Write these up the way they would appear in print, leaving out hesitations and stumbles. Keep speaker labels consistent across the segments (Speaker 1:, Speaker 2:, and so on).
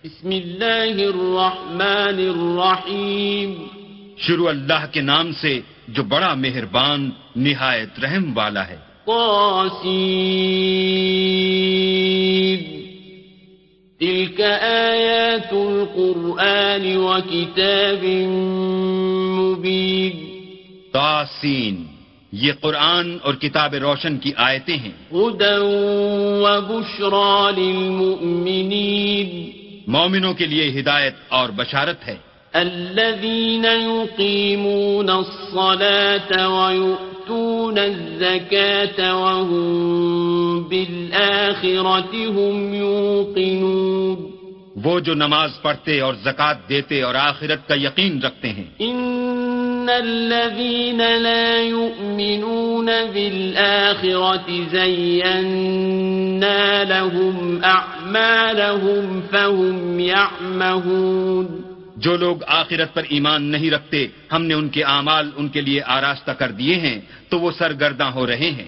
Speaker 1: بسم اللہ الرحمن الرحیم.
Speaker 2: شروع اللہ کے نام سے جو بڑا مہربان نہایت رحم والا ہے.
Speaker 1: طاسین تلك آیات القرآن وکتاب مبین.
Speaker 2: طاسین یہ قرآن اور کتاب روشن کی آیتیں ہیں.
Speaker 1: ہدی وبشری للمؤمنین
Speaker 2: مومنوں کے لیے ہدایت اور بشارت ہے.
Speaker 1: الذين يقيمون الصلاة ويؤتون الزكاة وهم بالآخرة هم يوقنون.
Speaker 2: وہ جو نماز پڑھتے اور زکوٰۃ دیتے اور آخرت کا یقین رکھتے ہیں.
Speaker 1: ان الذين لا يؤمنون بالآخرة زينا لهم أعمالهم فهم يعمهون.
Speaker 2: جو لوگ آخرت پر ایمان نہیں رکھتے ہم نے ان کے اعمال ان کے لیے آراستہ کر دیے ہیں تو وہ سرگرداں ہو رہے ہیں.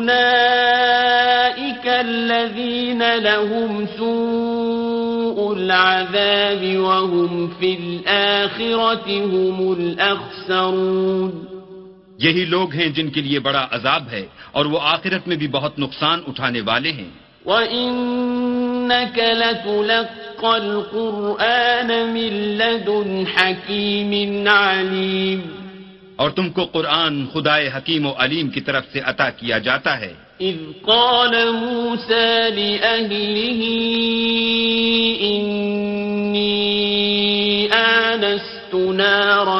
Speaker 1: اولئک الذین لهم سوء العذاب وهم فی الآخرة هم الاخسرون.
Speaker 2: یہی لوگ ہیں جن کے لیے بڑا عذاب ہے اور وہ آخرت میں بھی بہت نقصان اٹھانے والے ہیں.
Speaker 1: وَإِنَّكَ لَتُلَقَّى الْقُرْآنَ مِن لَّدُنْ حَكِيمٍ عَلِيمٍ.
Speaker 2: اور تم کو قرآن خدائے حکیم و علیم کی طرف سے عطا کیا جاتا ہے.
Speaker 1: اذ قال موسى لأهله إني آنست نارا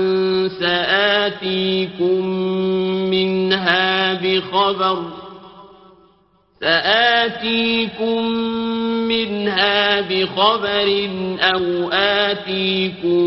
Speaker 1: سآتيكم منها بخبر أو آتيكم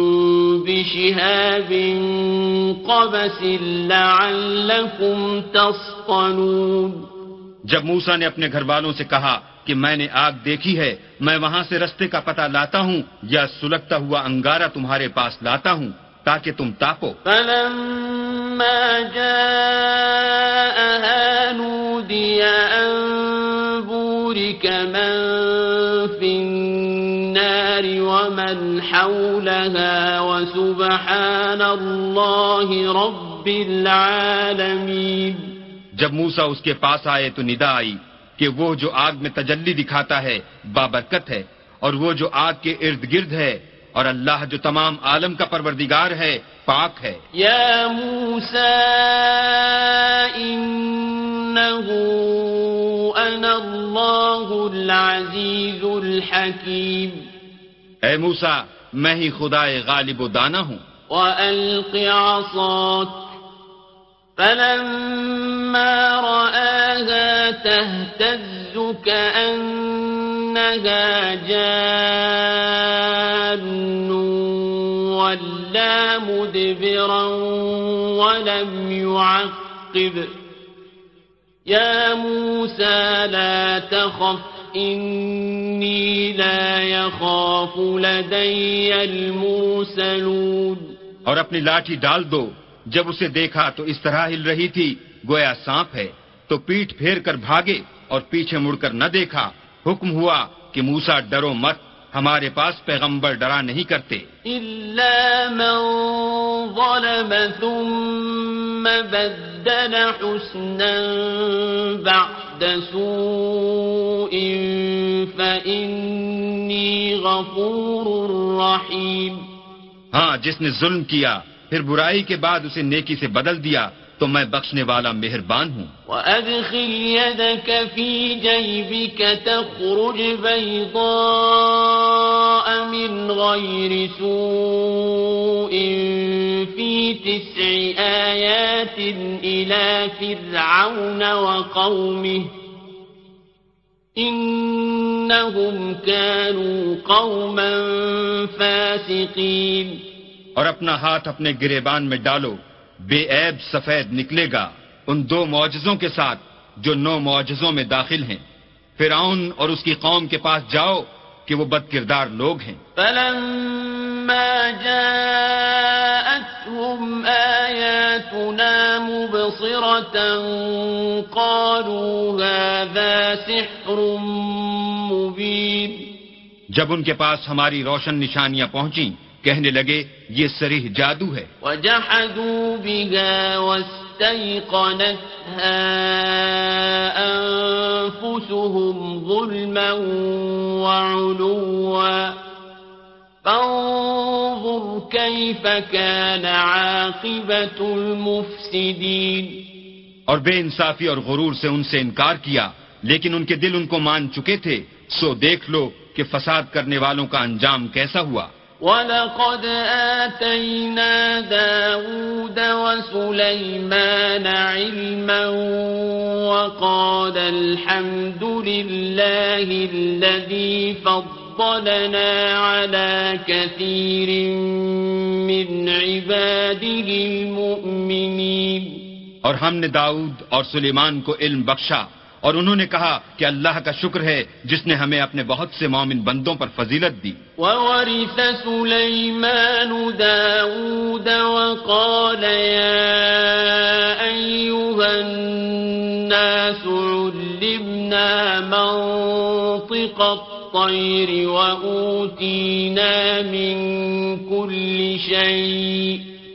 Speaker 1: بشهاب قبس لعلكم تصطلون.
Speaker 2: جب موسیٰ نے اپنے گھر والوں سے کہا کہ میں نے آگ دیکھی ہے میں وہاں سے رستے کا پتہ لاتا ہوں یا سلگتا ہوا انگارہ تمہارے پاس لاتا ہوں تاکہ تم تاپو.
Speaker 1: فلما جاءها نودي أن بورك من في النار ومن حولها وسبحان الله رب العالمين.
Speaker 2: جب موسیٰ اس کے پاس آئے تو ندا آئی کہ وہ جو آگ میں تجلی دکھاتا ہے بابرکت ہے اور وہ جو آگ کے ارد گرد ہے اور اللہ جو تمام عالم کا پروردگار ہے پاک ہے.
Speaker 1: یا موسیٰ انہو انا اللہ العزیز الحکیم.
Speaker 2: اے موسیٰ میں ہی خدائے غالب و دانا ہوں.
Speaker 1: وَأَلْقِ عَصَاكَ فَلَمَّا رَآهَا تَهْتَزُّ كَأَنَّهَا جَانٌّ وَلَّىٰ مُدْبِرًا وَلَمْ يُعَقِّبْ. يَا مُوسَىٰ لَا تَخَفْ إِنِّي لَا يَخَافُ لَدَيَّ الْمُرْسَلُونَ.
Speaker 2: اور اپنی لاٹھی ڈال دو. جب اسے دیکھا تو اس طرح ہل رہی تھی گویا سانپ ہے تو پیٹھ پھیر کر بھاگے اور پیچھے مڑ کر نہ دیکھا. حکم ہوا کہ موسیٰ ڈرو مت ہمارے پاس پیغمبر ڈرا نہیں کرتے.
Speaker 1: إِلَّا مَن ظَلَمَ ثُمَّ بَدَّلَ حُسْنًا بَعْدَ سُوءٍ فَإِنِّي غَفُورٌ رَّحِيمٌ.
Speaker 2: ہاں جس نے ظلم کیا پھر برائی کے بعد اسے نیکی سے بدل دیا تو میں بخشنے والا مہربان ہوں.
Speaker 1: وَأَدْخِلْ يَدَكَ فِي جَيْبِكَ تَخْرُجْ بَيْضَاءَ مِنْ غَيْرِ سُوءٍ فِي 9 آيَاتٍ إِلَى فِرْعَوْنَ وَقَوْمِهِ إِنَّهُمْ كَانُوا قَوْمًا فَاسِقِينَ.
Speaker 2: اور اپنا ہاتھ اپنے گریبان میں ڈالو بے عیب سفید نکلے گا ان 2 معجزوں کے ساتھ جو 9 معجزوں میں داخل ہیں. فرعون اور اس کی قوم کے پاس جاؤ کہ وہ بد کردار لوگ ہیں.
Speaker 1: فلما جاءتهم آياتنا مبصرة قالوا هذا سحر مبين.
Speaker 2: جب ان کے پاس ہماری روشن نشانیاں پہنچیں کہنے لگے یہ صریح جادو ہے.
Speaker 1: وَجَحَدُوا بِهَا وَاسْتَيْقَنَتْهَا أَنفُسُهُمْ ظُلْمًا وَعُلُوًّا فَانظُرْ كَيْفَ كَانَ عَاقِبَةُ الْمُفْسِدِينَ.
Speaker 2: اور بے انصافی اور غرور سے ان سے انکار کیا لیکن ان کے دل ان کو مان چکے تھے، سو دیکھ لو کہ فساد کرنے والوں کا انجام کیسا ہوا.
Speaker 1: وَلَقَدْ آتَيْنَا دَاوُودَ وَسُلَيْمَانَ عِلْمًا وَقَالَ الْحَمْدُ لِلَّهِ الَّذِي فَضَّلَنَا عَلَى كَثِيرٍ مِّنْ عِبَادِهِ الْمُؤْمِنِينَ.
Speaker 2: اور ہم نے داؤد اور سلیمان کو علم بخشا اور انہوں نے کہا کہ اللہ کا شکر ہے جس نے ہمیں اپنے بہت سے مومن بندوں پر فضیلت دی.
Speaker 1: وَوَرِثَ سُلَيْمَانُ دَاوُودَ وَقَالَ يَا أَيُّهَا النَّاسُ عُلِّمْنَا مَنطِقَ الطَّيْرِ وَأُوتِينَا مِن كُلِّ شَيْءٍ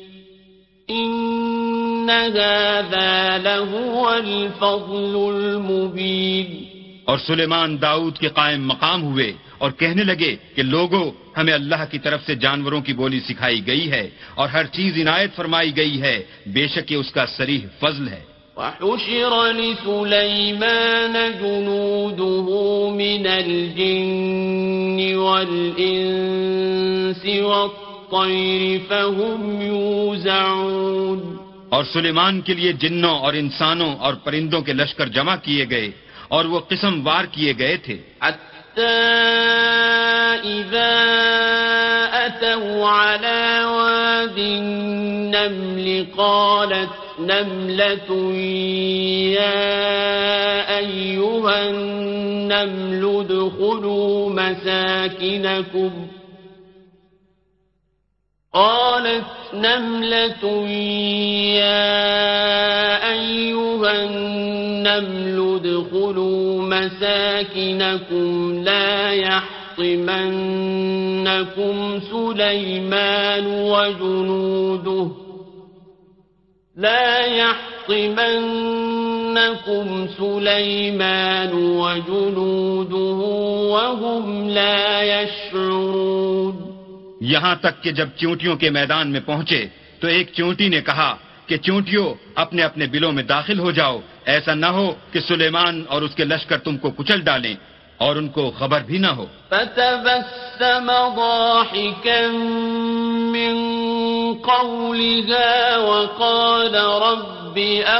Speaker 1: إِنَّ هَذَا لَهُوَ الْفَضْلُ الْمُبِينُ.
Speaker 2: اور سلیمان داؤد کے قائم مقام ہوئے اور کہنے لگے کہ لوگو ہمیں اللہ کی طرف سے جانوروں کی بولی سکھائی گئی ہے اور ہر چیز عنایت فرمائی گئی ہے، بے شک یہ اس کا صریح فضل ہے.
Speaker 1: وَحُشِرَ لِسُلَيْمَانَ جُنُودُهُ مِنَ الْجِنِّ وَالْإِنسِ وَالطَّيْرِ فَهُمْ يُوزَعُونَ.
Speaker 2: اور سلیمان کے لیے جنوں اور انسانوں اور پرندوں کے لشکر جمع کیے گئے اور وہ قسم وار کیے گئے تھے.
Speaker 1: حَتَّى إِذَا أَتَوْا عَلَى وَادِ النَّمْلِ قَالَتْ نَمْلَةٌ يَا أَيُّهَا النَّمْلُ ادْخُلُوا مَسَاكِنَكُمْ لا يحطمنكم سُلَيْمَانُ وَجُنُودُهُ وَهُمْ لَا يَشْعُرُونَ.
Speaker 2: یہاں تک کہ جب چونٹیوں کے میدان میں پہنچے تو ایک چونٹی نے کہا کہ چونٹیوں اپنے اپنے بلوں میں داخل ہو جاؤ، ایسا نہ ہو کہ سلیمان اور اس کے لشکر تم کو کچل ڈالیں اور ان کو خبر بھی نہ ہو.
Speaker 1: فتبسم ضاحكا من قولها وقال رب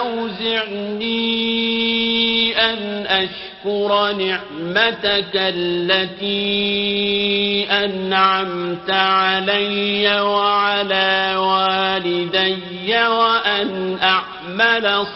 Speaker 1: أوزعني أن أشكر نعمتك التي أنعمت علي وعلى والدي وأن أعمل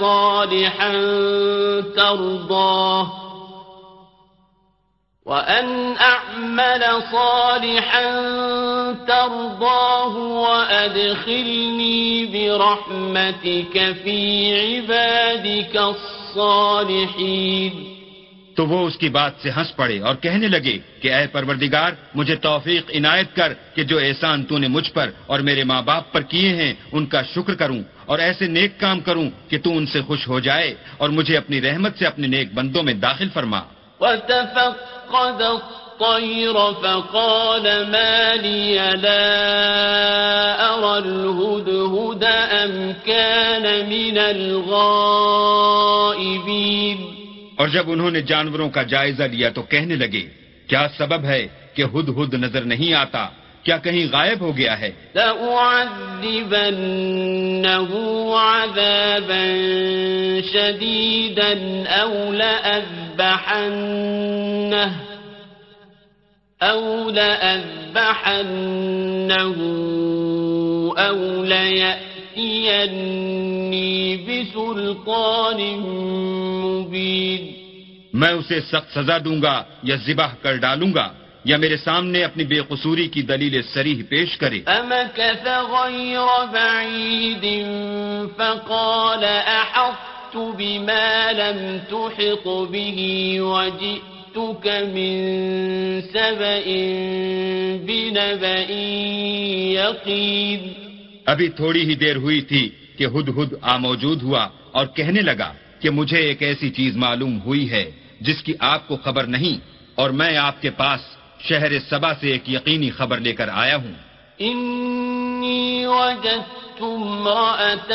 Speaker 1: صالحا ترضاه وأدخلني برحمتك في عبادك الصالحين.
Speaker 2: تو وہ اس کی بات سے ہنس پڑے اور کہنے لگے کہ اے پروردگار مجھے توفیق عنایت کر کہ جو احسان تو نے مجھ پر اور میرے ماں باپ پر کیے ہیں ان کا شکر کروں اور ایسے نیک کام کروں کہ تو ان سے خوش ہو جائے اور مجھے اپنی رحمت سے اپنے نیک بندوں میں داخل فرما.
Speaker 1: وَتَفَقَّدَ الطَّيْرَ فَقَالَ مَا لِيَ لَا أَرَى الْهُدْهُدَ أَمْ كَانَ مِنَ الْغَائِبِينَ.
Speaker 2: اور جب انہوں نے جانوروں کا جائزہ لیا تو کہنے لگے کیا سبب ہے کہ ہدہد نظر نہیں آتا، کیا کہیں غائب ہو گیا ہے؟
Speaker 1: لَأُعَذِّبَنَّهُ عَذَابًا شَدِيدًا أَوْ لَأَذْبَحَنَّهُ أَوْ لَيَأْتِيَنِّي بِسُلْطَانٍ مُبِينٍ.
Speaker 2: میں اسے سخت سزا دوں گا یا ذبح کر ڈالوں گا یا میرے سامنے اپنی بے قصوری کی دلیل صریح پیش کرے.
Speaker 1: فَمَكَثَ غَيْرَ بَعِيدٍ فَقَالَ أَحَطتُ بِمَا لَمْ تُحِطْ بِهِ وَجِئْتُكَ جئتك من سبأ بنبأ يقين.
Speaker 2: ابھی تھوڑی ہی دیر ہوئی تھی کہ ہدہد موجود ہوا اور کہنے لگا کہ مجھے ایک ایسی چیز معلوم ہوئی ہے جس کی آپ کو خبر نہیں، اور میں آپ کے پاس شہر سبا سے ایک یقینی خبر لے کر آیا ہوں.
Speaker 1: إني وجدت امرأة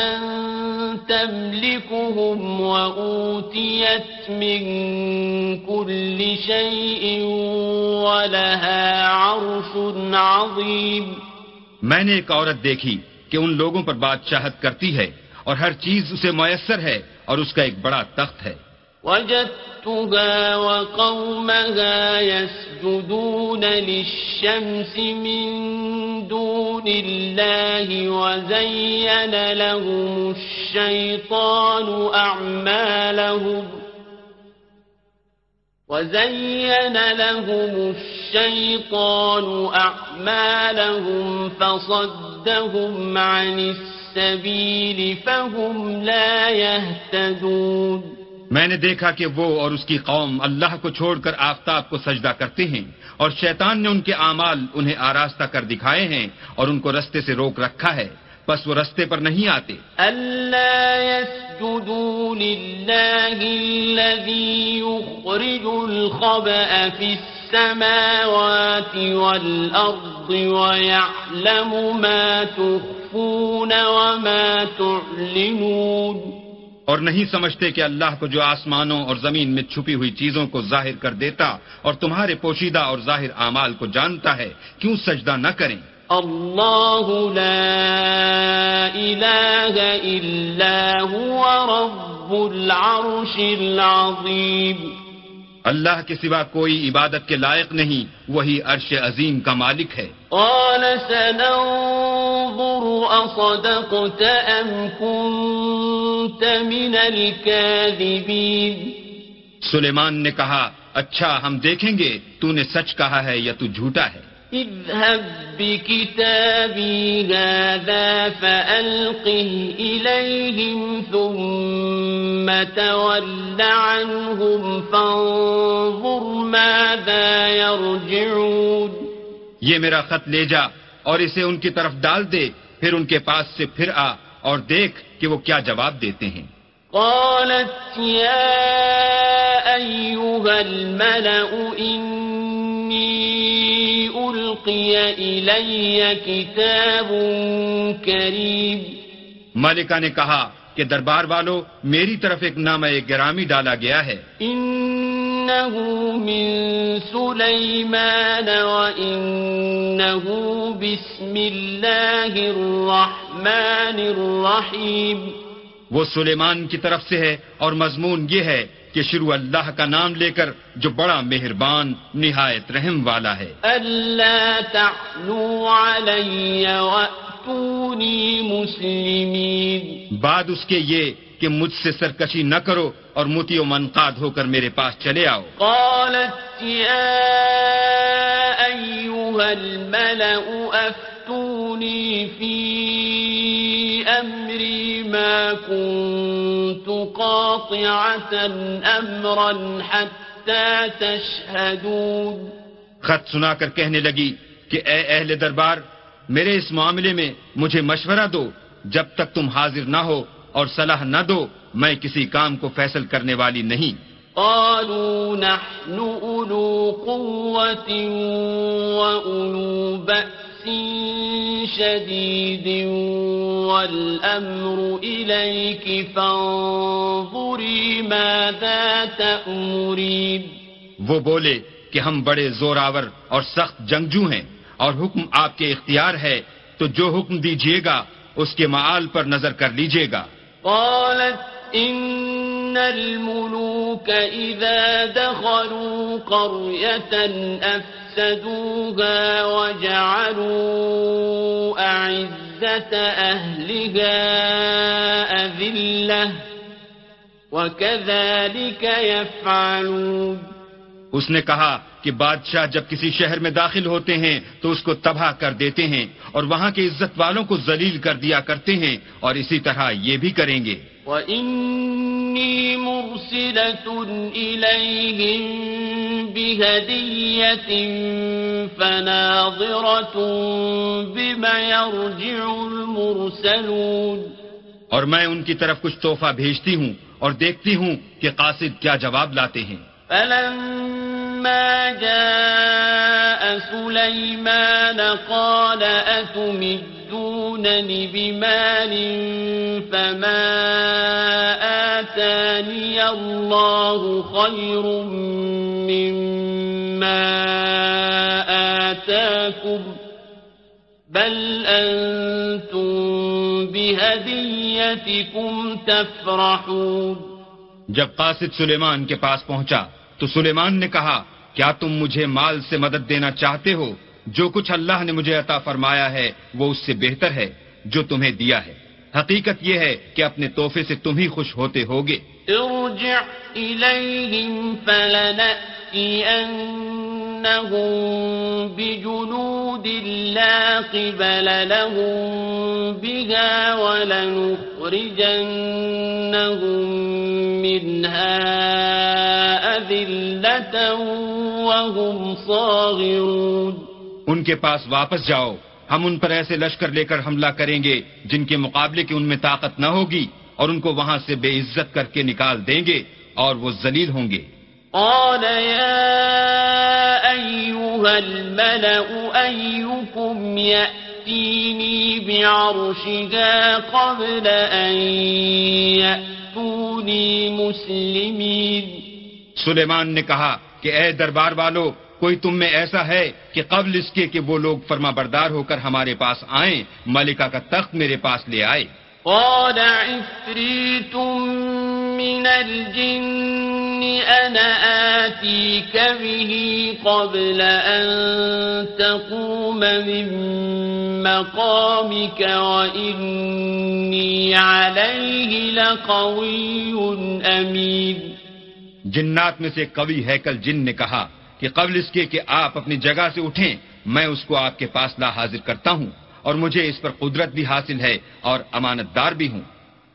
Speaker 1: تملكهم وأوتيت من كل شيء ولها عرش عظيم.
Speaker 2: میں نے ایک عورت دیکھی کہ ان لوگوں پر بادشاہت کرتی ہے اور ہر چیز اسے میسر ہے اور اس کا ایک بڑا تخت ہے.
Speaker 1: وجدتها وقومها يسجدون للشمس من دون الله وزين لهم الشيطان أعمالهم فصدهم عن السبيل فهم لا يهتدون.
Speaker 2: میں نے دیکھا کہ وہ اور اس کی قوم اللہ کو چھوڑ کر آفتاب کو سجدہ کرتے ہیں، اور شیطان نے ان کے اعمال انہیں آراستہ کر دکھائے ہیں اور ان کو رستے سے روک رکھا ہے، بس وہ رستے پر نہیں آتے.
Speaker 1: ألا يسجدوا لله الذي يخرج الخبأ في السماوات والأرض ويعلم ما تخفون وما تعلنون.
Speaker 2: اور نہیں سمجھتے کہ اللہ کو جو آسمانوں اور زمین میں چھپی ہوئی چیزوں کو ظاہر کر دیتا اور تمہارے پوشیدہ اور ظاہر اعمال کو جانتا ہے، کیوں سجدہ نہ کریں؟
Speaker 1: اللہ لا الہ الا هو رب العرش العظیم.
Speaker 2: اللہ کے سوا کوئی عبادت کے لائق نہیں، وہی عرش عظیم کا مالک ہے.
Speaker 1: قال سننظر اصدقت ام كنت من الكاذبین.
Speaker 2: سلیمان نے کہا اچھا ہم دیکھیں گے تو نے سچ کہا ہے یا تو جھوٹا ہے.
Speaker 1: اذهب بكتابي هذا فألقه إليهم ثم تول عنهم فانظر ماذا يرجعون.
Speaker 2: یہ میرا خط لے جا اور اسے ان کی طرف ڈال دے، پھر ان کے پاس سے پھر آ اور دیکھ کہ وہ کیا جواب دیتے ہیں.
Speaker 1: قالت يا أيها الملأ إني ألقي إلي كتاب كريم.
Speaker 2: ملکہ نے کہا کہ دربار والو، میری طرف ایک نامہ گرامی ڈالا گیا ہے.
Speaker 1: إنه من سليمان وإنه بسم الله الرحمن الرحيم.
Speaker 2: وہ سلیمان کی طرف سے ہے اور مضمون یہ ہے کہ شروع اللہ کا نام لے کر جو بڑا مہربان نہایت رحم والا ہے.
Speaker 1: ألا تعلوا علي وأتوني مسلمين.
Speaker 2: بعد اس کے یہ کہ مجھ سے سرکشی نہ کرو اور مطیع و منقاد ہو کر میرے پاس چلے آؤ.
Speaker 1: قالت يا أيها الملأ أفتوني في أمري ما كنت قاطعة أمرا حتى تشهدون.
Speaker 2: خط سنا کر کہنے لگی کہ اے اہل دربار، میرے اس معاملے میں مجھے مشورہ دو، جب تک تم حاضر نہ ہو اور صلاح نہ دو میں کسی کام کو فیصل کرنے والی نہیں.
Speaker 1: قالوا نحن أولو قوة وأولو بأس شديد والأمر إليك فانظري ماذا تأمرين.
Speaker 2: وہ بولے کہ ہم بڑے زوراور اور سخت جنگجو ہیں اور حکم آپ کے اختیار ہے، تو جو حکم دیجیے گا اس کے معال پر نظر کر لیجیے گا.
Speaker 1: قالت إن الملوك إذا دخلوا قرية أفسدوها وجعلوا أعزة أهلها أذلة وكذلك يفعلون.
Speaker 2: اس نے کہا کہ بادشاہ جب کسی شہر میں داخل ہوتے ہیں تو اس کو تباہ کر دیتے ہیں اور وہاں کے عزت والوں کو ذلیل کر دیا کرتے ہیں، اور اسی طرح یہ بھی کریں گے۔
Speaker 1: وَإِنِّي مُرْسِلَةٌ إِلَيْهِمْ بِهَدِيَّةٍ فَنَاظِرَةٌ بِمَ يَرْجِعُ الْمُرْسَلُونَ،
Speaker 2: اور میں ان کی طرف کچھ تحفہ بھیجتی ہوں اور دیکھتی ہوں کہ قاصد کیا جواب لاتے ہیں۔
Speaker 1: فَلَمَّا جَاءَ سُلَيْمَانَ قَالَ أَتُمِدُّونَنِ بِمَالٍ فَمَا آتَانِيَ اللَّهُ خَيْرٌ مِّمَّا آتَاكُمْ بَلْ أَنتُم بِهَدِيَّتِكُمْ تَفْرَحُونَ۔
Speaker 2: جب قاصد سلیمان کے پاس پہنچا تو سلیمان نے کہا، کیا تم مجھے مال سے مدد دینا چاہتے ہو؟ جو کچھ اللہ نے مجھے عطا فرمایا ہے وہ اس سے بہتر ہے جو تمہیں دیا ہے۔ حقیقت یہ ہے کہ اپنے تحفے سے تم ہی خوش ہوتے ہوگے۔
Speaker 1: ارجع إليهم فلنأتينهم بجنود لا قبل لهم بها ولنخرجنهم منها أذلة وهم صاغرون۔
Speaker 2: ان کے پاس واپس جاؤ، ہم ان پر ایسے لشکر لے کر حملہ کریں گے جن کے مقابلے کی ان میں طاقت نہ ہوگی، اور ان کو وہاں سے بے عزت کر کے نکال دیں گے اور وہ ذلیل ہوں گے۔
Speaker 1: قال يا أيها الملأ أيكم يأتيني بعرشها قبل أن يأتوني مسلمين۔
Speaker 2: سلیمان نے کہا کہ اے دربار والو، کوئی تم میں ایسا ہے کہ قبل اس کے کہ وہ لوگ فرما بردار ہو کر ہمارے پاس آئیں ملکہ کا تخت میرے پاس لے آئے۔
Speaker 1: قال عفريت من الجن أنا آتيك به قبل أن تقوم من مقامك وإني عليه لقوي أمين۔
Speaker 2: جنات میں سے قوی ہیکل جن نے کہا کہ قبل اس کے کہ آپ اپنی جگہ سے اٹھیں میں اس کو آپ کے پاس لا حاضر کرتا ہوں، اور مجھے اس پر قدرت بھی حاصل ہے اور امانت دار بھی ہوں۔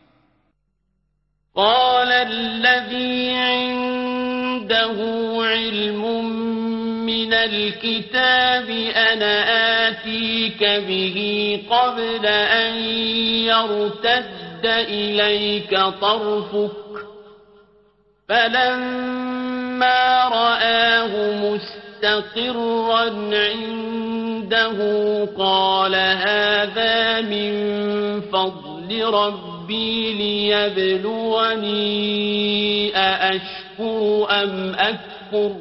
Speaker 1: قال الذي عنده علم من الكتاب أنا آتيك به قبل أن يرتد إليك طرفك فلما رآه مستقرا عنده قال هذا من فضل ربي ليبلوني أأشكر أم أكفر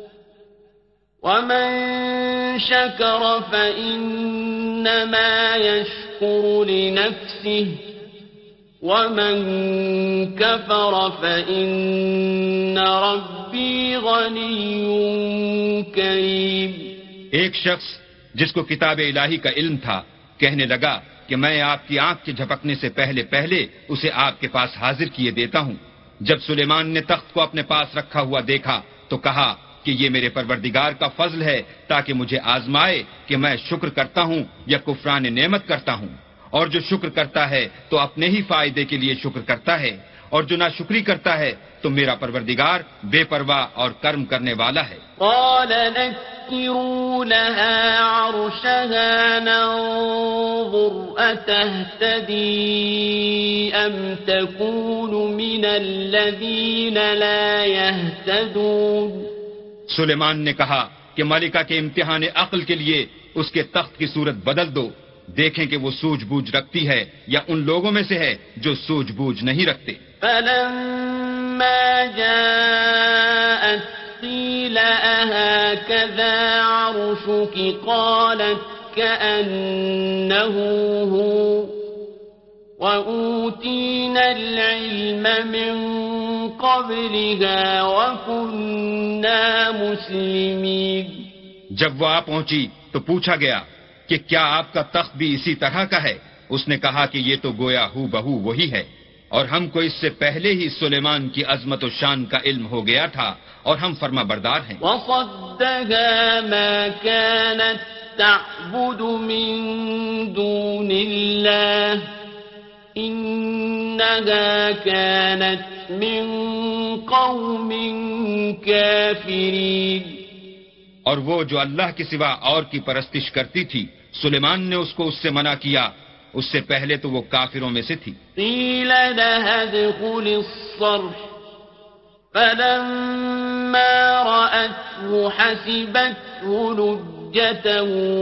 Speaker 1: ومن شكر فإنما يشكر لنفسه ومن كفر فإن ربي غني كريم۔
Speaker 2: ایک شخص جس کو کتاب الہی کا علم تھا کہنے لگا کہ میں آپ کی آنکھ کے جھپکنے سے پہلے اسے آپ کے پاس حاضر کیے دیتا ہوں۔ جب سلیمان نے تخت کو اپنے پاس رکھا ہوا دیکھا تو کہا کہ یہ میرے پروردگار کا فضل ہے تاکہ مجھے آزمائے کہ میں شکر کرتا ہوں یا کفران نعمت کرتا ہوں، اور جو شکر کرتا ہے تو اپنے ہی فائدے کے لیے شکر کرتا ہے، اور جو ناشکری کرتا ہے تو میرا پروردگار بے پرواہ اور کرم کرنے والا ہے۔
Speaker 1: قال نكروا لها عرشها ننظر أتهتدي أم تكون من الذين لا يهتدون۔
Speaker 2: سلیمان نے کہا کہ ملکہ کے امتحان عقل کے لیے اس کے تخت کی صورت بدل دو، دیکھیں کہ وہ سوجھ بوجھ رکھتی ہے یا ان لوگوں میں سے ہے جو سوجھ بوجھ نہیں رکھتے۔
Speaker 1: فلما جاءت قيل أهكذا عرشك قالت كأنه هو وأوتينا العلم من قبلها وكنا مسلمين۔
Speaker 2: جب وہ آ پہنچی تو پوچھا گیا کہ کیا آپ کا تخت بھی اسی طرح کا ہے؟ اس نے کہا کہ یہ تو گویا ہو بہو وہی ہے، اور ہم کو اس سے پہلے ہی سلیمان کی عظمت و شان کا علم ہو گیا تھا اور ہم فرما بردار ہیں.
Speaker 1: وصدها ما كانت تعبد من دون الله إنها كانت من قوم كافرين.
Speaker 2: اور وہ جو اللہ کے سوا اور کی پرستش کرتی تھی سلیمان نے اس کو اس سے منع کیا، اس سے پہلے تو وہ کافروں میں سے تھی.
Speaker 1: قیل لها ادخل الصرح فلما رأته حسبته لجة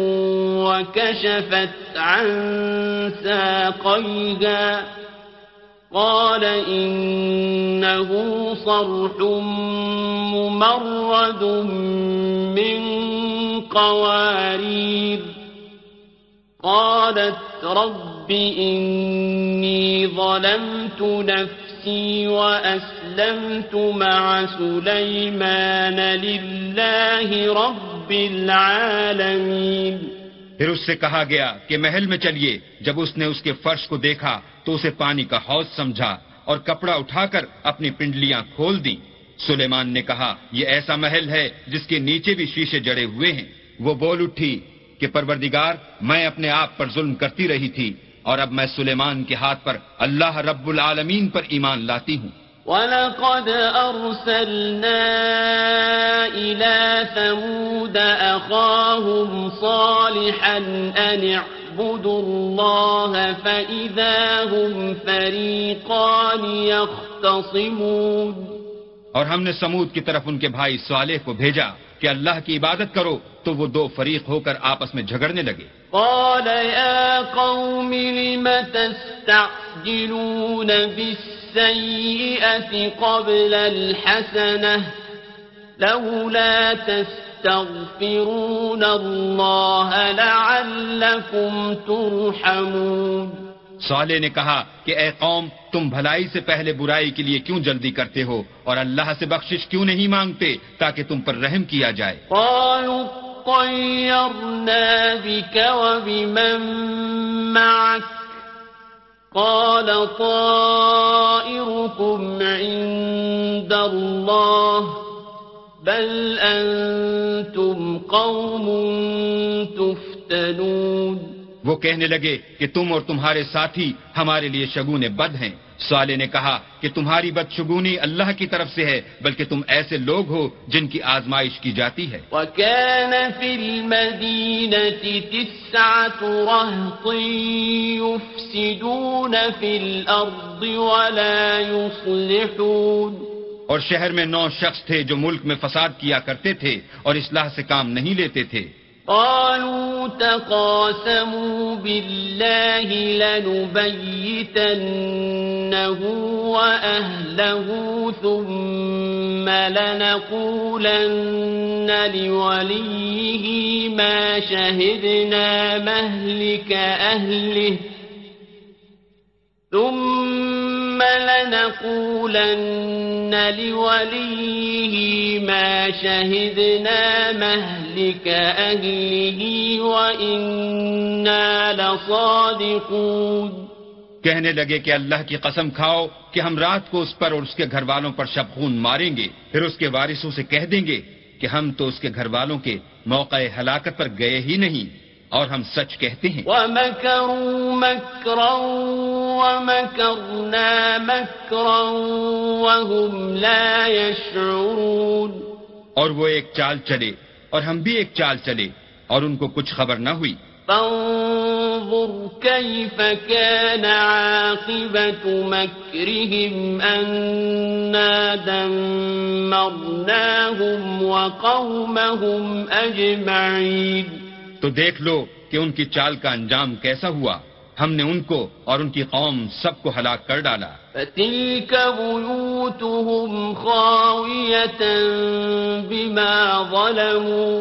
Speaker 1: وكشفت عن ساقيها قال إنه صرح ممرد من قوارير قالت رب إني ظلمت نفسي وأسلمت مع سليمان لله رب العالمين.
Speaker 2: پھر اس سے کہا گیا کہ محل میں چلیے. جب اس نے اس کے فرش کو دیکھا تو اسے پانی کا حوض سمجھا اور کپڑا اٹھا کر اپنی پنڈلیاں کھول دیں. سلیمان نے کہا یہ ایسا محل ہے جس کے نیچے بھی شیشے جڑے ہوئے ہیں. وہ بول اٹھی کہ پروردگار میں اپنے آپ پر ظلم کرتی رہی تھی اور اب میں سلیمان کے ہاتھ پر اللہ رب العالمین پر ایمان لاتی ہوں.
Speaker 1: وَلَقَدْ أَرْسَلْنَا إِلَى ثَمُودَ أَخَاهُمْ صَالِحًا أَنِ اعْبُدُوا اللَّهَ فَإِذَا هُمْ فَرِيقَانِ يَخْتَصِمُونَ.
Speaker 2: اور ہم نے سمود کی طرف ان کے بھائی صالح کو بھیجا کہ اللہ کی عبادت کرو تو وہ دو فریق ہو کر آپس میں جھگڑنے لگے.
Speaker 1: قال يا قوم لم تستعجلون بالسيئة قبل الحسنة لولا تستغفرون الله لعلكم ترحمون.
Speaker 2: صالح نے کہا کہ اے قوم تم بھلائی سے پہلے برائی کے لیے کیوں جلدی کرتے ہو اور اللہ سے بخشش کیوں نہیں مانگتے تاکہ تم پر رحم کیا جائے.
Speaker 1: قالوا طيرنا بك وبمن معك قال طائركم عند الله بل أنتم قوم تفتنون.
Speaker 2: وہ کہنے لگے کہ تم اور تمہارے ساتھی ہمارے لیے شگون بد ہیں. صالح نے کہا کہ تمہاری بدشگونی اللہ کی طرف سے ہے بلکہ تم ایسے لوگ ہو جن کی آزمائش کی جاتی ہے.
Speaker 1: وَكَانَ فِي الْمَدِينَةِ 9 رَهْطٍ يُفْسِدُونَ فِي الْأَرْضِ وَلَا يُصْلِحُونَ.
Speaker 2: اور شہر میں 9 شخص تھے جو ملک میں فساد کیا کرتے تھے اور اصلاح سے کام نہیں لیتے تھے.
Speaker 1: قالوا تقاسموا بالله لنبيتنه وأهله ثم لنقولن لوليه ما شهدنا مهلك أهله ثم لنقولن لوليه ما شهدنا مهلك أهله وإنا لصادقون.
Speaker 2: کہنے لگے کہ اللہ کی قسم کھاؤ کہ ہم رات کو اس پر اور اس کے گھر والوں پر شب خون ماریں گے. پھر اس کے وارثوں سے کہہ دیں گے کہ ہم تو اس کے گھر والوں کے موقع ہلاکت پر گئے ہی نہیں اور ہم سچ کہتے ہیں.
Speaker 1: وَمَكَرُوا مَكْرًا وَمَكَرْنَا مَكْرًا وَهُمْ لَا يَشْعُرُونَ.
Speaker 2: اور وہ ایک چال چلے اور ہم بھی ایک چال چلے اور ان کو کچھ خبر نہ ہوئی.
Speaker 1: فانظر كيف كان عاقبة مكرهم أنا دمرناهم وقومهم أجمعين.
Speaker 2: تو دیکھ لو کہ ان کی چال کا انجام کیسا ہوا. ہم نے ان کو اور ان کی قوم سب کو ہلاک کر ڈالا.
Speaker 1: فتلك بيوتهم خاوية بما ظلموا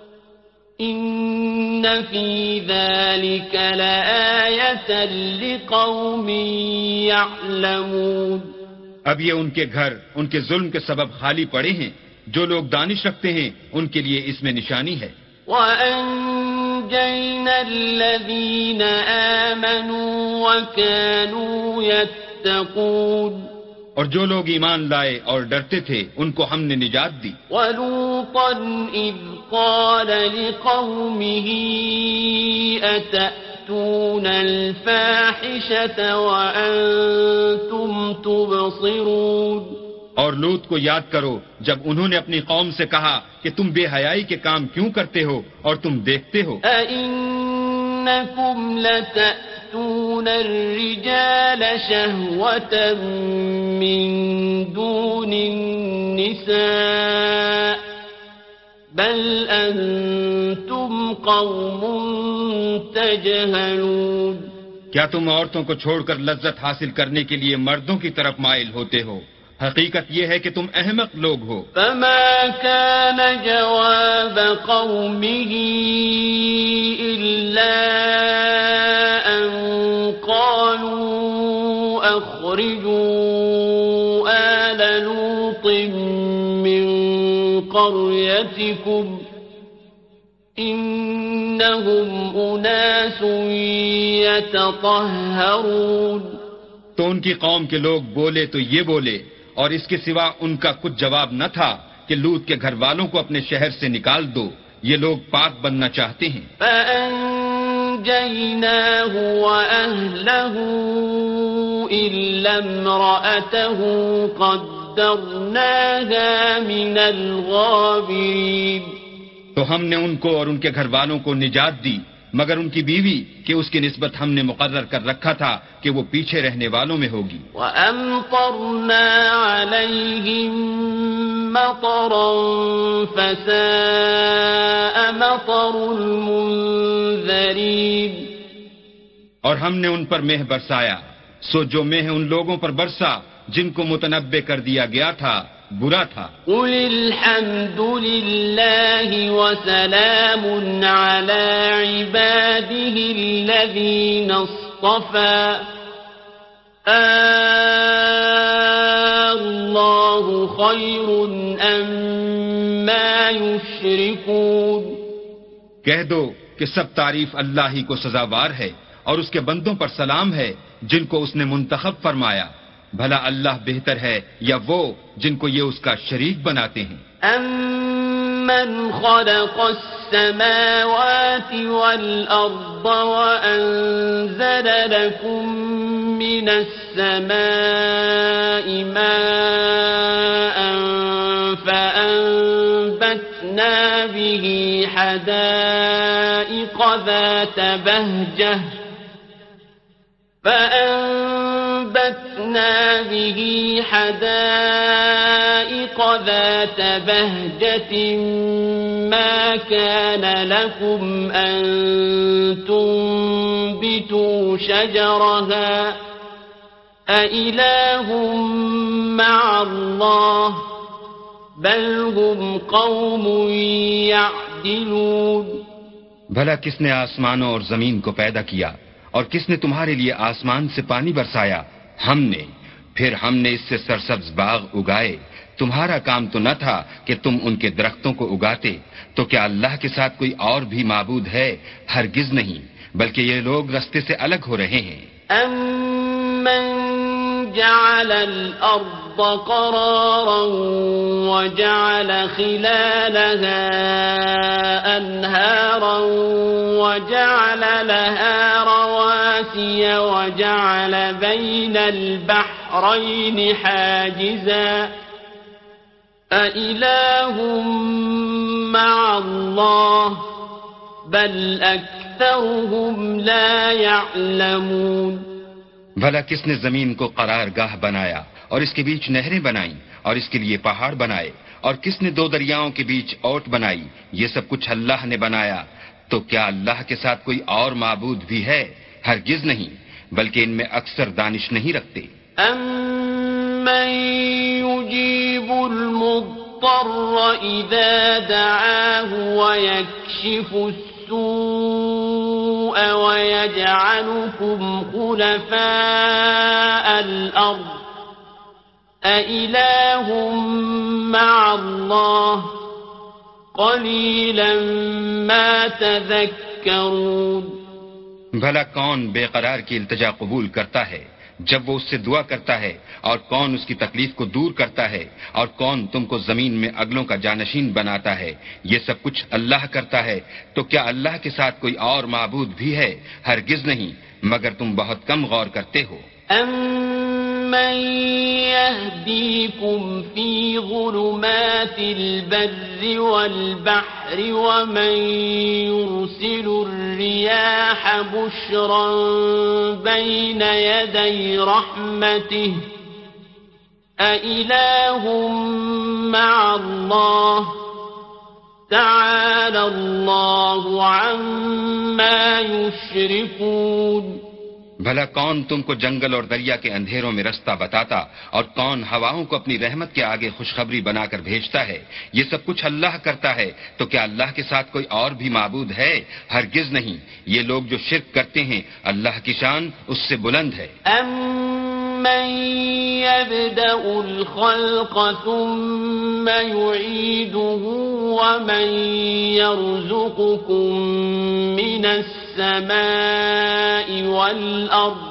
Speaker 1: إن في ذلك لآية لقوم يعلمون.
Speaker 2: اب یہ ان کے گھر ان کے ظلم کے سبب خالی پڑے ہیں. جو لوگ دانش رکھتے ہیں ان کے لیے اس میں نشانی ہے.
Speaker 1: وَأَنجَيْنَا الَّذِينَ آمَنُوا وَكَانُوا يَتَّقُونَ. يتقون
Speaker 2: اور جو لوگ ایمان لائے اور ڈرتے تھے ان کو ہم نے نجات دی.
Speaker 1: وَلُوطًا إِذْ قَالَ لِقَوْمِهِ أَتَأْتُونَ الْفَاحِشَةَ وَأَنْتُمْ تُبْصِرُونَ
Speaker 2: اور لوط کو یاد کرو جب انہوں نے اپنی قوم سے کہا کہ تم بے حیائی کے کام کیوں کرتے ہو اور تم دیکھتے ہو.
Speaker 1: أَإِنَّكُمْ لَتَأْتُونَ الرِّجَالَ شَهْوَةً مِّن دُونِ النِّسَاءِ بَلْ أَنْتُمْ قَوْمٌ تَجْهَلُونَ
Speaker 2: کیا تم عورتوں کو چھوڑ کر لذت حاصل کرنے کے لیے مردوں کی طرف مائل ہوتے ہو؟ حقیقت یہ ہے کہ تم احمق لوگ ہو.
Speaker 1: فما كان جواب قومه إلا أن قالوا أخرجوا آل لوط من قريتكم إنهم أناس يتطهرون.
Speaker 2: تو ان کی قوم کے لوگ بولے تو یہ بولے اور اس کے سوا ان کا کچھ جواب نہ تھا کہ لوط کے گھر والوں کو اپنے شہر سے نکال دو، یہ لوگ پاک بننا چاہتے ہیں.
Speaker 1: فَأَنْجَيْنَاهُ وَأَهْلَهُ إِلَّا امْرَأَتَهُ قَدَّرْنَاهَا مِنَ الْغَابِرِينَ.
Speaker 2: تو ہم نے ان کو اور ان کے گھر والوں کو نجات دی مگر ان کی بیوی کہ اس کی نسبت ہم نے مقرر کر رکھا تھا کہ وہ پیچھے رہنے والوں میں ہوگی.
Speaker 1: وَأَمْطَرْنَا عَلَيْهِمْ مَطَرًا فَسَاءَ مَطَرُ الْمُنذَرِينَ.
Speaker 2: اور ہم نے ان پر مہ برسایا سو جو مہ ان لوگوں پر برسا جن کو متنبع کر دیا گیا تھا برا تھا.
Speaker 1: قُلِ الْحَمْدُ لِلَّهِ وَسَلَامٌ عَلَى عِبَادِهِ الَّذِينَ اصْطَفَى اللَّهُ خَيْرٌ أَمَّا يُشْرِكُونَ.
Speaker 2: کہہ دو کہ سب تعریف اللہ ہی کو سزاوار ہے اور اس کے بندوں پر سلام ہے جن کو اس نے منتخب فرمایا. بھلا اللہ بہتر ہے یا وہ جن کو یہ اس کا شریک بناتے ہیں.
Speaker 1: أَمَّنْ خَلَقَ السَّمَاوَاتِ وَالْأَرْضَ وَأَنزَلَ لَكُم مِّنَ السَّمَاءِ مَاءً فَأَنبَتْنَا بِهِ حَدَائِقَ ذَاتَ بَهْجَةٍ مَا كَانَ لَكُمْ أَن تُنبِتُوا شَجَرَهَا أَإِلَٰهٌ مَّعَ اللَّهِ بَلْ هُمْ قَوْمٌ يَعْدِلُونَ.
Speaker 2: بھلا کس نے آسمانوں اور زمین کو پیدا کیا اور کس نے تمہارے لیے آسمان سے پانی برسایا؟ ہم نے. پھر ہم نے اس سے سرسبز باغ اگائے. تمہارا کام تو نہ تھا کہ تم ان کے درختوں کو اگاتے. تو کیا اللہ کے ساتھ کوئی اور بھی معبود ہے؟ ہرگز نہیں، بلکہ یہ لوگ رستے سے الگ ہو رہے ہیں.
Speaker 1: أَمَّنْ جَعَلَ الْأَرْضَ قَرَارًا وَجَعَلَ خِلَالَهَا أَنْهَارًا وَجَعَلَ لَهَا رَوَاسِيَ وَجَعَلَ بَيْنَ الْبَحْرَيْنِ حَاجِزًا أَإِلَٰهٌ مَّعَ اللَّهِ بَلْ أَكْثَرُهُمْ لَا يَعْلَمُونَ.
Speaker 2: بھلا کس نے زمین کو قرار گاہ بنایا اور اس کے بیچ نہریں بنائیں اور اس کے لیے پہاڑ بنائے اور کس نے دو دریاؤں کے بیچ اوٹ بنائی؟ یہ سب کچھ اللہ نے بنایا. تو کیا اللہ کے ساتھ کوئی اور معبود بھی ہے؟ ہرگز نہیں، بلکہ ان میں اکثر دانش نہیں رکھتے.
Speaker 1: أَمَّن يُجِيبُ الْمُضْطَرَّ إِذَا دَعَاهُ وَيَكْشِفُ السُّوءَ وَيَجْعَلُكُمْ خُلَفَاءَ الْأَرْضِ أَإِلَٰهٌ مَّعَ اللَّهِ قَلِيلًا مَا تَذَكَّرُونَ.
Speaker 2: بھلا کون بے قرار کی التجا قبول کرتا ہے جب وہ اس سے دعا کرتا ہے، اور کون اس کی تکلیف کو دور کرتا ہے، اور کون تم کو زمین میں اگلوں کا جانشین بناتا ہے، یہ سب کچھ اللہ کرتا ہے، تو کیا اللہ کے ساتھ کوئی اور معبود بھی ہے؟ ہرگز نہیں، مگر تم بہت کم غور کرتے ہو۔
Speaker 1: أَمَّن يَهْدِيكُمْ فِي ظُلُمَاتِ الْبَرِّ وَالْبَحْرِ وَمَن يُرْسِلُ الرِّيَاحَ بُشْرًا بَيْنَ يَدَيْ رَحْمَتِهِ أَإِلَٰهٌ مَّعَ اللَّهِ تَعَالَى اللَّهُ عَمَّا يُشْرِكُونَ۔
Speaker 2: بھلا کون تم کو جنگل اور دریا کے اندھیروں میں رستہ بتاتا، اور کون ہواؤں کو اپنی رحمت کے آگے خوشخبری بنا کر بھیجتا ہے؟ یہ سب کچھ اللہ کرتا ہے، تو کیا اللہ کے ساتھ کوئی اور بھی معبود ہے؟ ہرگز نہیں، یہ لوگ جو شرک کرتے ہیں اللہ کی شان اس سے بلند ہے۔
Speaker 1: أَمَّن يَبْدَأُ الْخَلْقَ ثُمَّ يُعِيدُهُ وَمَن يَرْزُقُكُم مِّنَ السَّمَاءِ وَالْأَرْضِ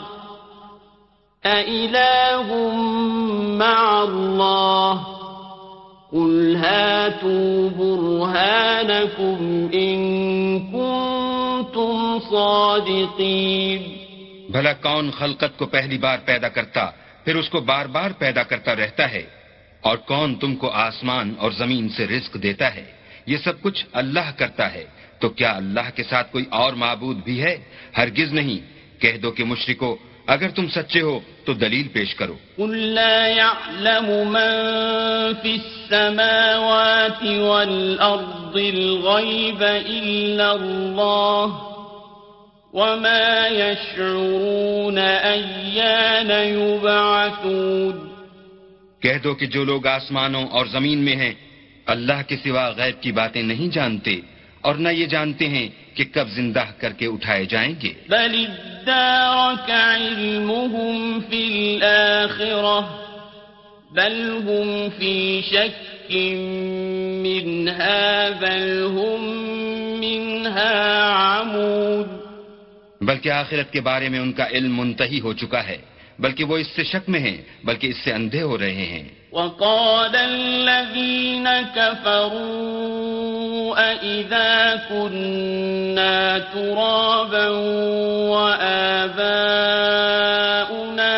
Speaker 1: أَإِلَٰهٌ مَّعَ اللَّهِ قُلْ هَاتُوا بُرْهَانَكُمْ إِن كُنتُمْ صَادِقِينَ۔
Speaker 2: بھلا کون خلقت کو پہلی بار پیدا کرتا پھر اس کو بار بار پیدا کرتا رہتا ہے؟ اور کون تم کو آسمان اور زمین سے رزق دیتا ہے؟ یہ سب کچھ اللہ کرتا ہے، تو کیا اللہ کے ساتھ کوئی اور معبود بھی ہے؟ ہرگز نہیں، کہہ دو کہ مشرکو اگر تم سچے ہو تو دلیل پیش کرو۔
Speaker 1: قُل لَّا يَعْلَمُ مَن فِي السَّمَاوَاتِ وَالْأَرْضِ الْغَيْبَ إِلَّا اللَّهُ وَمَا يَشْعُرُونَ أَيَّانَ يُبْعَثُونَ۔
Speaker 2: کہہ دو کہ جو لوگ آسمانوں اور زمین میں ہیں اللہ کے سوا غیب کی باتیں نہیں جانتے، اور نہ یہ جانتے ہیں کہ کب زندہ کر کے اٹھائے جائیں گے۔
Speaker 1: بَلِ ادَّارَكَ عِلْمُهُمْ فِي الْآخِرَةِ بَلْ هُمْ فِي شَكٍّ مِّنْهَا بَلْ هُمْ مِنْهَا عَمُونَ۔
Speaker 2: بلکہ آخرت کے بارے میں ان کا علم منتہی ہو چکا ہے، بلکہ وہ اس سے شک میں ہیں، بلکہ اس سے اندھے ہو رہے ہیں۔
Speaker 1: وَقَالَ الَّذِينَ كَفَرُوا أَإِذَا كُنَّا تُرَابًا وَآبَاؤُنَا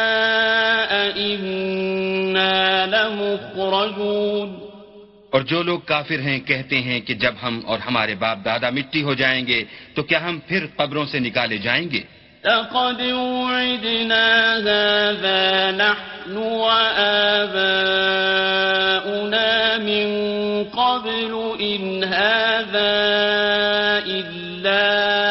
Speaker 1: أَإِنَّا لَمُخْرَجُونَ۔
Speaker 2: اور جو لوگ کافر ہیں کہتے ہیں کہ جب ہم اور ہمارے باپ دادا مٹی ہو جائیں گے تو کیا ہم پھر قبروں سے نکالے جائیں گے؟
Speaker 1: لَقَدْ وُعِدْنَا هَٰذَا نَحْنُ وَآبَاؤُنَا مِن قَبْلُ إِنْ هَٰذَا إِلَّا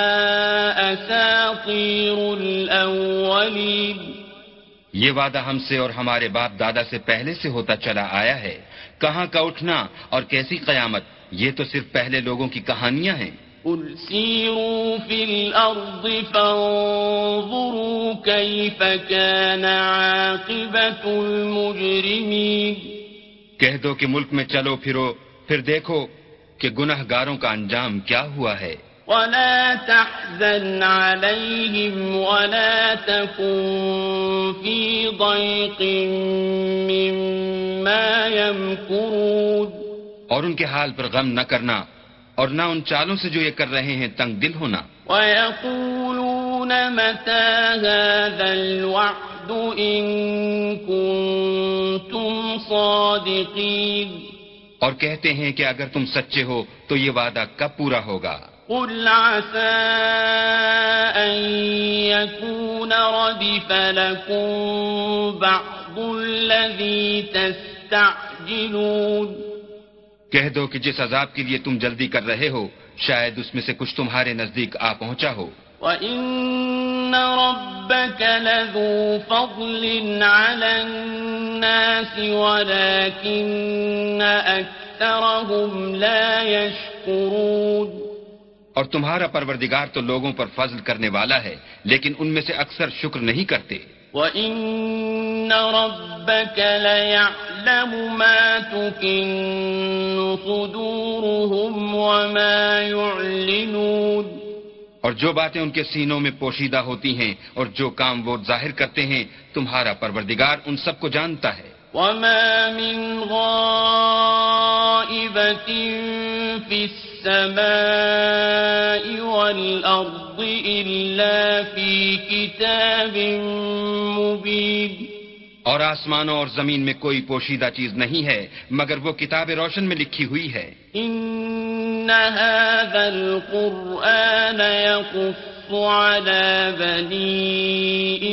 Speaker 1: أَسَاطِيرُ الْأَوَّلِينَ۔
Speaker 2: یہ وعدہ ہم سے اور ہمارے باپ دادا سے پہلے سے ہوتا چلا آیا ہے۔ کہاں کا اٹھنا اور کیسی قیامت، یہ تو صرف پہلے لوگوں کی کہانیاں ہیں۔
Speaker 1: قُلْ سِيرُوا فِي الْأَرْضِ فَانظُرُوا كَيْفَ كَانَ عَاقِبَةُ الْمُجْرِمِينَ۔
Speaker 2: کہہ دو کہ ملک میں چلو پھرو، پھر دیکھو کہ گناہ گاروں کا انجام کیا ہوا ہے۔
Speaker 1: وَلَا تَحْزَنْ عَلَيْهِمْ وَلَا تَكُنْ فِي ضَيْقٍ مِّمَّا يَمْكُرُونَ۔
Speaker 2: اور ان کے حال پر غم نہ کرنا، اور نہ ان چالوں سے جو یہ کر رہے ہیں تنگ دل ہونا۔
Speaker 1: وَيَقُولُونَ مَتَىٰ هَٰذَا الْوَعْدُ إِن كُنتُمْ صَادِقِينَ۔
Speaker 2: اور کہتے ہیں کہ اگر تم سچے ہو تو یہ وعدہ کب پورا ہوگا؟
Speaker 1: قُلْ عَسَىٰ أَن يَكُونَ رَدِفَ لَكُم بَعْضُ الَّذِي تَسْتَعْجِلُونَ۔
Speaker 2: کہہ دو کہ جس عذاب کے لیے تم جلدی کر رہے ہو شاید اس میں سے کچھ تمہارے نزدیک آ پہنچا ہو۔
Speaker 1: وَإِنَّ رَبَّكَ لَذُو فَضْلٍ عَلَى النَّاسِ وَلَٰكِنَّ أَكْثَرَهُمْ لَا يَشْكُرُونَ۔
Speaker 2: اور تمہارا پروردگار تو لوگوں پر فضل کرنے والا ہے، لیکن ان میں سے اکثر شکر نہیں کرتے۔
Speaker 1: وَإِنَّ رَبَّكَ لَيَعْلَمُ مَا تُكِنُّ صُدُورُهُمْ وَمَا يُعْلِنُونَ۔
Speaker 2: اور جو باتیں ان کے سینوں میں پوشیدہ ہوتی ہیں اور جو کام وہ ظاہر کرتے ہیں تمہارا پروردگار ان سب کو جانتا ہے.
Speaker 1: وما من غائبة في السماء والأرض إلا في كتاب مبين.
Speaker 2: اور آسمانوں اور زمین میں کوئی پوشیدہ چیز نہیں ہے مگر وہ کتاب روشن میں لکھی ہوئی ہے.
Speaker 1: إن هذا القرآن يقص على بني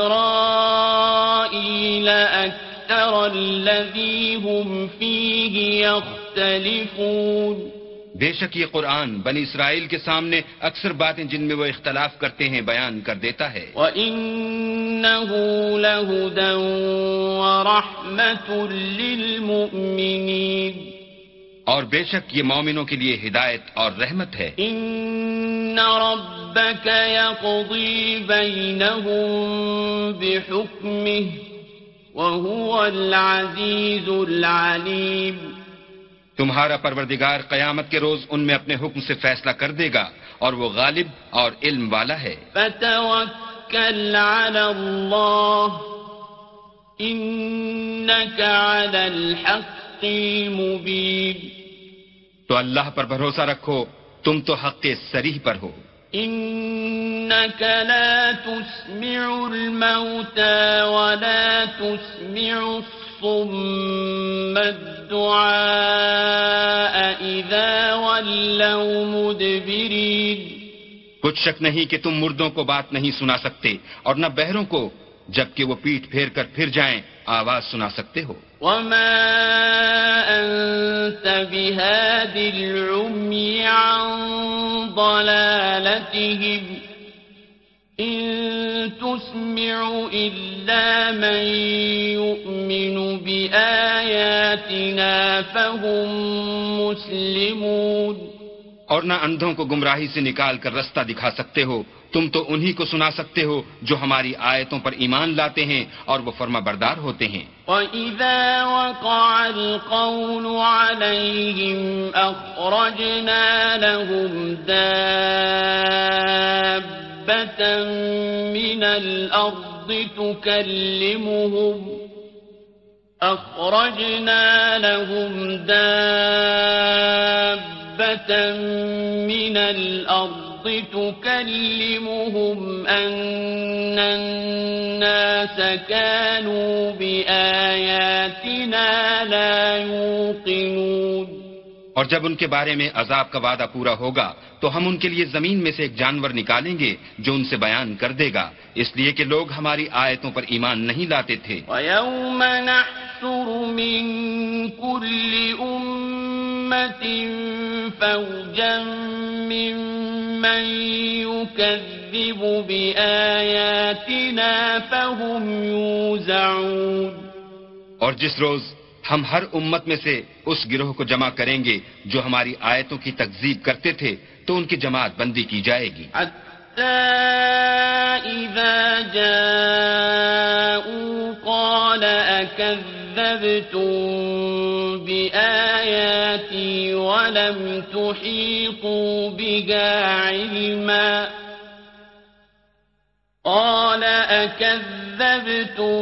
Speaker 1: إسرائيل أكثر الذي هم فيه يختلفون.
Speaker 2: بے شک یہ قرآن بنی اسرائیل کے سامنے اکثر باتیں جن میں وہ اختلاف کرتے ہیں بیان کر دیتا ہے.
Speaker 1: وَإِنَّهُ لَهُدًى وَرَحْمَةٌ لِّلْمُؤْمِنِينَ.
Speaker 2: اور بے شک یہ مومنوں کے لیے ہدایت اور رحمت ہے.
Speaker 1: إِنَّ رَبَّكَ يَقْضِي بَيْنَهُم بِحُكْمِهِ وَهُوَ الْعَزِيزُ الْعَلِيمُ.
Speaker 2: تمہارا پروردگار قیامت کے روز ان میں اپنے حکم سے فیصلہ کر دے گا اور وہ غالب اور علم والا ہے.
Speaker 1: فَتَوَكَّلْ عَلَى اللَّهِ إِنَّكَ عَلَى الْحَقِّ الْمُبِينِ.
Speaker 2: تو اللہ پر بھروسہ رکھو تم تو حق صریح پر ہو.
Speaker 1: إِنَّكَ لَا تُسْمِعُ الْمَوْتَى وَلَا تُسْمِعُ الصُّمَّ الدُّعَاءَ إِذَا وَلَّوْا مُدْبِرِينَ.
Speaker 2: کچھ شک نہیں کہ تم مردوں کو بات نہیں سنا سکتے اور نہ بہروں کو جبکہ وہ پیٹھ پھیر کر پھر جائیں آواز سنا سکتے ہو.
Speaker 1: وَمَا أَنتَ بِهَادِ الْعُمْيِ عَن ضَلَالَتِهِمْ إِن تُسْمِعُ إِلَّا مَن يُؤْمِنُ بِآيَاتِنَا فَهُم مُّسْلِمُونَ.
Speaker 2: اور نہ اندھوں کو گمراہی سے نکال کر رستہ دکھا سکتے ہو تم تو انہی کو سنا سکتے ہو جو ہماری آیتوں پر ایمان لاتے ہیں اور وہ فرما بردار ہوتے ہیں.
Speaker 1: وَإِذَا وَقَعَ الْقَوْلُ عَلَيْهِمْ أَخْرَجْنَا لَهُمْ دَابَّةً مِّنَ الْأَرْضِ تُكَلِّمُهُمْ أَنَّ النَّاسَ كَانُوا بِآيَاتِنَا لَا يُوقِنُونَ.
Speaker 2: اور جب ان کے بارے میں عذاب کا وعدہ پورا ہوگا تو ہم ان کے لیے زمین میں سے ایک جانور نکالیں گے جو ان سے بیان کر دے گا اس لیے کہ لوگ ہماری آیتوں پر ایمان نہیں لاتے تھے.
Speaker 1: وَيَوْمَ نَحْشُرُ مِن كُلِّ أُمَّةٍ فَوْجًا مِّمَّن يُكَذِّبُ بِآيَاتِنَا فَهُمْ يُوزَعُونَ.
Speaker 2: اور جس روز ہم ہر امت میں سے اس گروہ کو جمع کریں گے جو ہماری آیتوں کی تکذیب کرتے تھے تو ان کی جماعت بندی کی جائے گی.
Speaker 1: حَتَّى إِذَا جَاءُوا قَالَ أَكَذَّبْتُم بِآيَاتِي وَلَمْ تُحِيطُوا بِهَا عِلْمًا قَالَ أَكَذَّبْتُم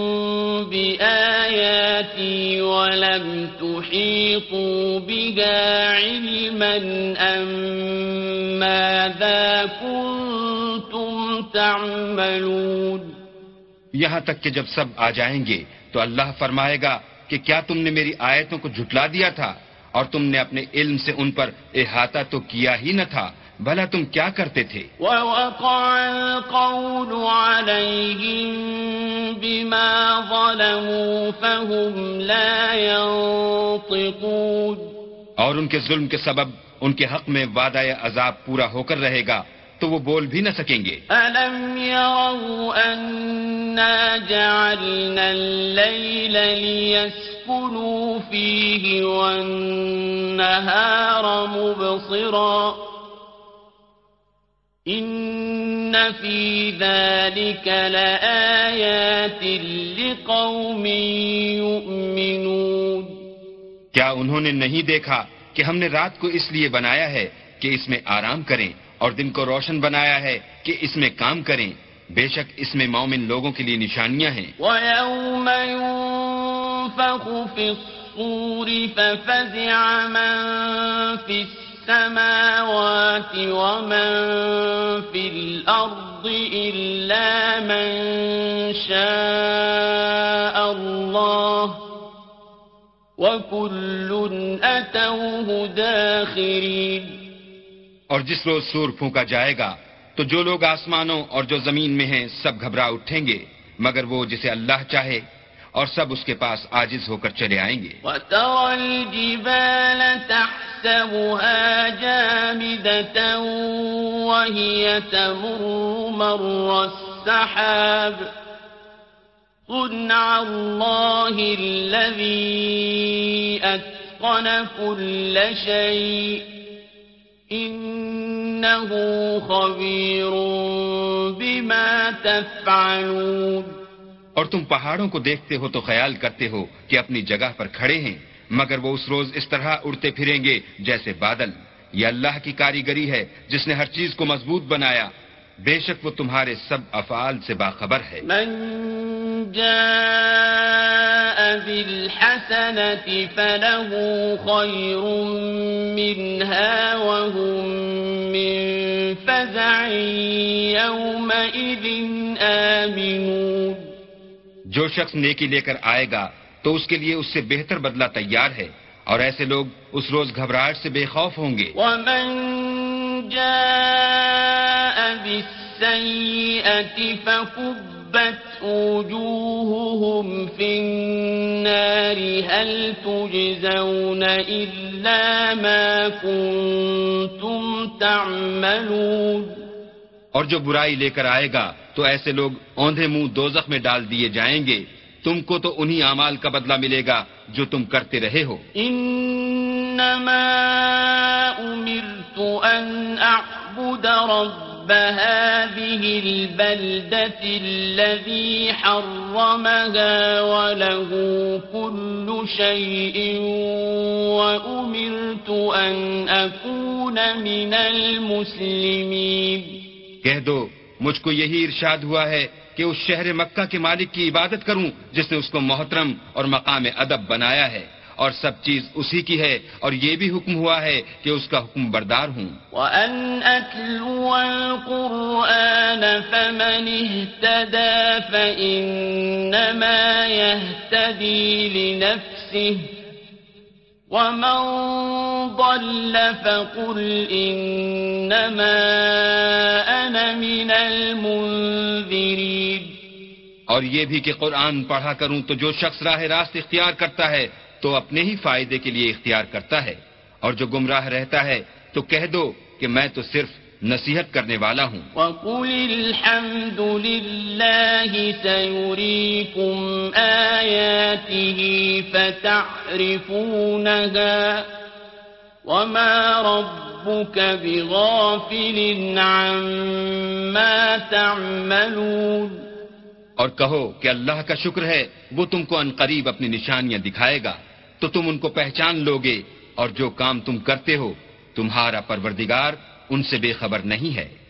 Speaker 1: بِآيَاتِي وَلَمْ تُحِيطُوا بِهَا عِلْمًا أَم مَّاذَا كُنتُمْ تَعْمَلُونَ.
Speaker 2: یہاں تک کہ جب سب آ جائیں گے تو اللہ فرمائے گا کہ کیا تم نے میری آیتوں کو جھٹلا دیا تھا اور تم نے اپنے علم سے ان پر احاطہ تو کیا ہی نہ تھا بھلا تم کیا کرتے تھے.
Speaker 1: وَوَقَعَ الْقَوْلُ عَلَيْهِمْ بِمَا ظَلَمُوا فَهُمْ لَا يَنطِقُونَ.
Speaker 2: اور ان کے ظلم کے سبب ان کے حق میں وعدہ عذاب پورا ہو کر رہے گا تو وہ بول بھی نہ سکیں گے.
Speaker 1: أَلَمْ يَرَوْا أَنَّا جَعَلْنَا اللَّيْلَ لِيَسْكُنُوا فِيهِ وَالنَّهَارَ مُبْصِرًا إِنَّ فِي ذَلِكَ لَآيَاتٍ لِقَوْمٍ يُؤْمِنُونَ.
Speaker 2: کیا انہوں نے نہیں دیکھا کہ ہم نے رات کو اس لیے بنایا ہے کہ اس میں آرام کریں اور دن کو روشن بنایا ہے کہ اس میں کام کریں. بے شک اس میں مومن لوگوں کے لیے نشانیاں ہیں.
Speaker 1: وَيَوْمَ يُنفَخُ فِي الصُّورِ فَفَزِعَ مَن فِي السَّمَاوَاتِ وَمَن فِي الْأَرْضِ إِلَّا مَن شَاءَ اللَّهُ وَكُلٌّ أَتَوْهُ دَاخِرِينَ.
Speaker 2: اور جس روز سور پھونکا جائے گا تو جو لوگ آسمانوں اور جو زمین میں ہیں سب گھبرا اٹھیں گے مگر وہ جسے اللہ چاہے، اور سب اس کے پاس عاجز ہو کر چلے آئیں گے.
Speaker 1: وَتَرَى الْجِبَالَ تَحْسَبُهَا جَامِدَةً وَهِيَ تَمُرُّ مَرَّ السَّحَابِ صُنْعَ اللَّهِ الَّذِي أَتْقَنَ كُلَّ شَيْءٍ إِنَّهُ خَبِيرٌ بِمَا تَفْعَلُونَ.
Speaker 2: اور تم پہاڑوں کو دیکھتے ہو تو خیال کرتے ہو کہ اپنی جگہ پر کھڑے ہیں، مگر وہ اس روز اس طرح اڑتے پھریں گے جیسے بادل. یہ اللہ کی کاریگری ہے جس نے ہر چیز کو مضبوط بنایا. بے شک وہ تمہارے سب افعال سے باخبر ہے.
Speaker 1: من جاء بالحسنة فله خير منها وهم من فزع يومئذ آمنون.
Speaker 2: جو شخص نیکی لے کر آئے گا تو اس کے لیے اس سے بہتر بدلہ تیار ہے، اور ایسے لوگ اس روز گھبراہٹ سے بے خوف ہوں گے.
Speaker 1: ومن جاء بالسيئة فكبت وجوههم في النار هل تجزون إلا ما كنتم تعملون.
Speaker 2: اور جو برائی لے کر آئے گا تو ایسے لوگ اوندھے منہ دوزخ میں ڈال دیے جائیں گے. تم کو تو انہی اعمال کا بدلہ ملے گا جو تم کرتے رہے ہو.
Speaker 1: انما امرت ان اعبد رب هذه البلدة الذي حرمها وله كل شيء وامرت ان اكون من المسلمين.
Speaker 2: کہہ دو مجھ کو یہی ارشاد ہوا ہے کہ اس شہر مکہ کے مالک کی عبادت کروں جس نے اس کو محترم اور مقام ادب بنایا ہے، اور سب چیز اسی کی ہے، اور یہ بھی حکم ہوا ہے کہ اس کا حکم بردار ہوں.
Speaker 1: وَأَنْ أَتْلُوَ الْقُرْآنَ فَمَنِ اهْتَدَى فَإِنَّمَا يَهْتَدِي لِنَفْسِهِ وَمَنْ ضَلَّ فَقُلْ إِنَّمَا أَنَا مِنَ الْمُنذِرِينَ.
Speaker 2: اور یہ بھی کہ قرآن پڑھا کروں تو جو شخص راہ راست اختیار کرتا ہے تو اپنے ہی فائدے کے لیے اختیار کرتا ہے، اور جو گمراہ رہتا ہے تو کہہ دو کہ میں تو صرف نصیحت کرنے والا ہوں.
Speaker 1: وَقُلِ الْحَمْدُ لِلَّهِ سَيُرِيكُمْ آيَاتِهِ فَتَعْرِفُونَهَا وَمَا رَبُّكَ بِغَافِلٍ عَمَّا تَعْمَلُونَ.
Speaker 2: اور کہو کہ اللہ کا شکر ہے وہ تم کو عنقریب اپنی نشانیاں دکھائے گا تو تم ان کو پہچان لوگے، اور جو کام تم کرتے ہو تمہارا پروردگار ان سے بے خبر نہیں ہے.